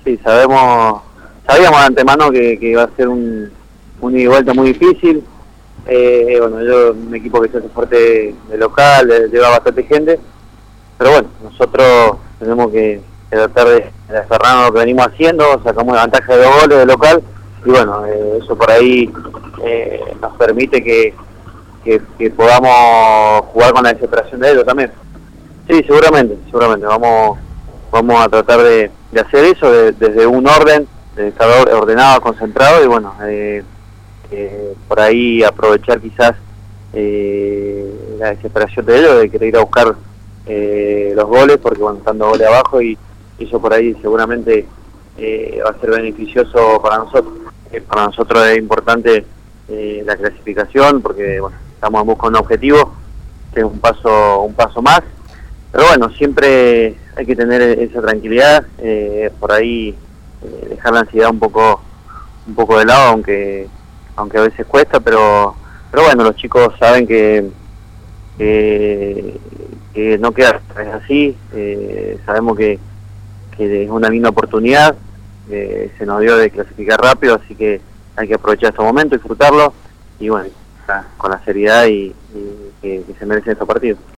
sí, sabíamos de antemano que iba a ser un ida y vuelta muy difícil. Bueno, un equipo que se hace fuerte de local, lleva bastante gente, pero bueno, nosotros tenemos que tratar de aferrarnos a lo que venimos haciendo, sacamos una ventaja de 2 goles de local, y bueno, eso por ahí nos permite que podamos jugar con la desesperación de ellos también. Sí, seguramente, vamos a tratar de hacer eso desde un orden, de estar ordenado, concentrado, y bueno, por ahí aprovechar quizás la desesperación de ellos, de querer ir a buscar los goles, porque bueno, están 2 goles abajo, y eso por ahí seguramente va a ser beneficioso para nosotros. Para nosotros es importante la clasificación, porque bueno, estamos en busca de un objetivo, que es un paso más, pero bueno, siempre hay que tener esa tranquilidad, por ahí dejar la ansiedad un poco de lado, aunque a veces cuesta, pero bueno, los chicos saben que no queda es así, sabemos que es una linda oportunidad, se nos dio de clasificar rápido, así que hay que aprovechar estos momentos, disfrutarlos, y bueno, con la seriedad y que se merecen estos partidos.